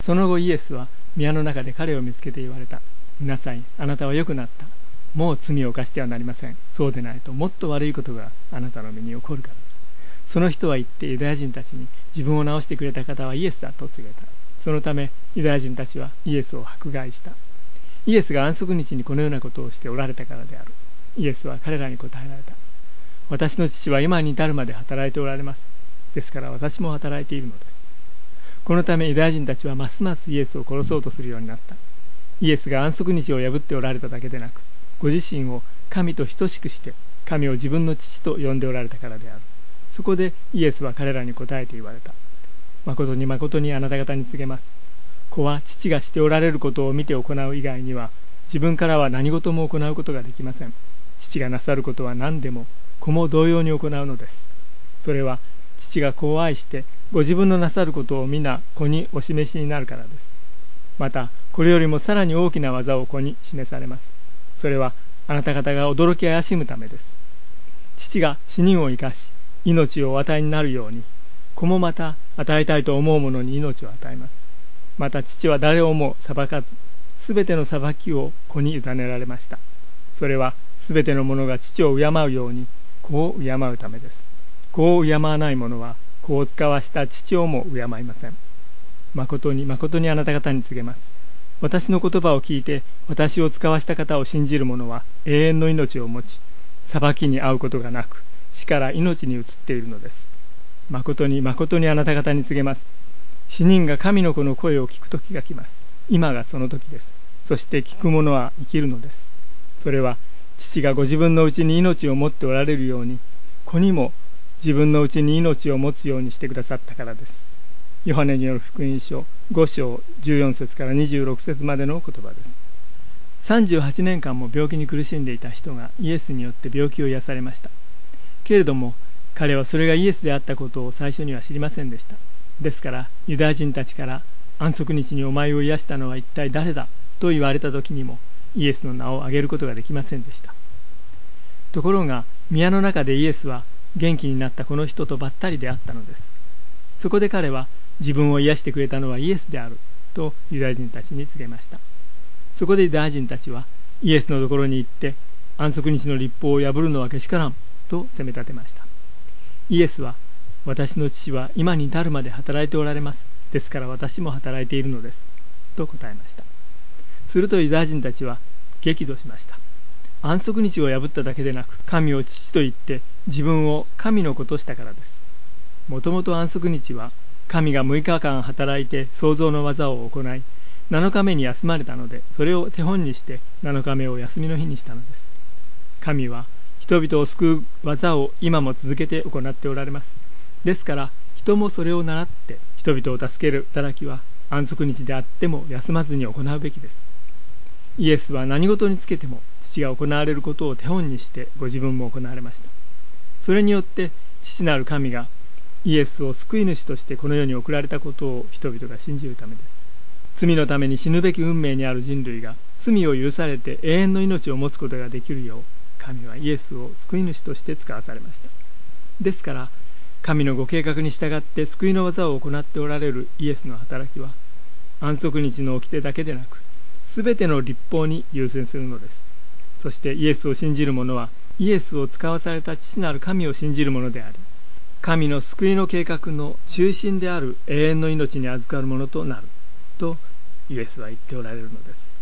その後イエスは宮の中で彼を見つけて言われた。見なさい、あなたは良くなった。もう罪を犯してはなりません。そうでないともっと悪いことがあなたの身に起こるから。その人は言ってユダヤ人たちに、自分を治してくれた方はイエスだと告げた。そのためユダヤ人たちはイエスを迫害した。イエスが安息日にこのようなことをしておられたからである。イエスは彼らに答えられた。私の父は今に至るまで働いておられます。ですから私も働いているのです。このためユダヤ人たちはますますイエスを殺そうとするようになった。イエスが安息日を破っておられただけでなく、ご自身を神と等しくして神を自分の父と呼んでおられたからである。そこでイエスは彼らに答えて言われた。誠に誠にあなた方に告げます。子は父がしておられることを見て行う以外には、自分からは何事も行うことができません。父がなさることは何でも子も同様に行うのです。それは父が子を愛してご自分のなさることを皆子にお示しになるからです。またこれよりもさらに大きな技を子に示されます。それはあなた方が驚き怪しむためです。父が死人を生かし命をお与えになるように、子もまた与えたいと思う者に命を与えます。また父は誰をも裁かず、すべての裁きを子に委ねられました。それはすべての者が父を敬うように子を敬うためです。子を敬わない者は子を使わした父をも敬いません。誠に誠にあなた方に告げます。私の言葉を聞いて私を使わした方を信じる者は永遠の命を持ち、裁きに遭うことがなく、死から命に移っているのです。誠に誠にあなた方に告げます。死人が神の子の声を聞く時が来ます。今がその時です。そして聞く者は生きるのです。それは父がご自分のうちに命を持っておられるように、子にも自分のうちに命を持つようにしてくださったからです。ヨハネによる福音書5章14節から26節までの言葉です。38年間も病気に苦しんでいた人がイエスによって病気を癒されました。けれども彼はそれがイエスであったことを最初には知りませんでした。ですからユダヤ人たちから安息日にお前を癒したのは一体誰だと言われた時にもイエスの名を挙げることができませんでした。ところが宮の中でイエスは元気になったこの人とばったりであったのです。そこで彼は自分を癒してくれたのはイエスであるとユダヤ人たちに告げました。そこでユダヤ人たちはイエスのところに行って安息日の律法を破るのはけしからんと責め立てました。イエスは私の父は今に至るまで働いておられます。ですから私も働いているのですと答えました。するとユダヤ人たちは激怒しました。安息日を破っただけでなく神を父と言って自分を神の子としたからです。もともと安息日は神が6日間働いて創造の技を行い7日目に休まれたので、それを手本にして7日目を休みの日にしたのです。神は人々を救う技を今も続けて行っておられます。ですから人もそれを習って人々を助ける働きは安息日であっても休まずに行うべきです。イエスは何事につけても父が行われることを手本にしてご自分も行われました。それによって父なる神がイエスを救い主としてこの世に送られたことを人々が信じるためです。罪のために死ぬべき運命にある人類が罪を許されて永遠の命を持つことができるよう、神はイエスを救い主として使わされました。ですから神のご計画に従って救いの技を行っておられるイエスの働きは安息日の掟だけでなくすべての律法に優先するのです。そしてイエスを信じる者はイエスを使わされた父なる神を信じる者であり、神の救いの計画の中心である永遠の命に預かるものとなるとイエスは言っておられるのです。